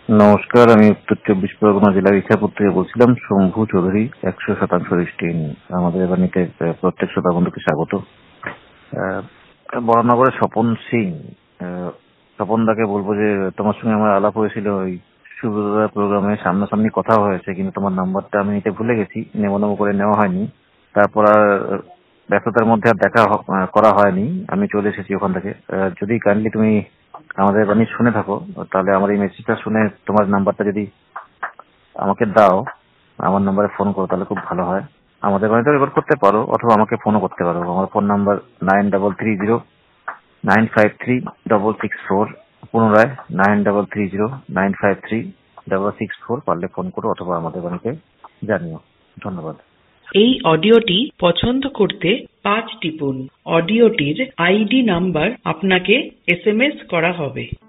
নমস্কার, আমি উত্তর 24 পরগনা জেলার ইছাপুর থেকে বলছিলাম। শম্ভু চৌধুরী, 100% রিস্টিন। আমাদের বাণীতে প্রত্যেক শ্রোতা বন্ধুকে স্বাগত। বরানগরের স্বপন সিং, স্বপন দাকে বলবো যে তোমার সঙ্গে আমার আলাপ হয়েছিল ওই সুব্রতদার প্রোগ্রামে, সামনাসামনি কথা হয়েছে, কিন্তু তোমার নাম্বারটা আমি নিতে ভুলে গেছি, নেমো করে নেওয়া হয়নি। তারপর আর ব্যস্ততার মধ্যে আর দেখা করা হয়নি। আমি চলে এসেছি ওখান থেকে। যদি কাইন্ডলি তুমি আমাদের বাণী শুনে থাকো, তাহলে আমার এই মেসেজটা শুনে তোমার নাম্বারটা যদি আমাকে দাও, আমার নাম্বারে ফোন করো, তাহলে খুব ভালো হয়। আমাদের বাড়িতে রেকর্ড করতে পারো অথবা আমাকে ফোনও করতে পারো। আমার ফোন নাম্বার 9330953664। পুনরায় 9330953664। পারলে ফোন করো অথবা আমাদের বাড়িতে জানিও। ধন্যবাদ। এই অডিওটি পছন্দ করতে 5 টিপুন। অডিওটির আইডি নাম্বার আপনাকে SMS করা হবে।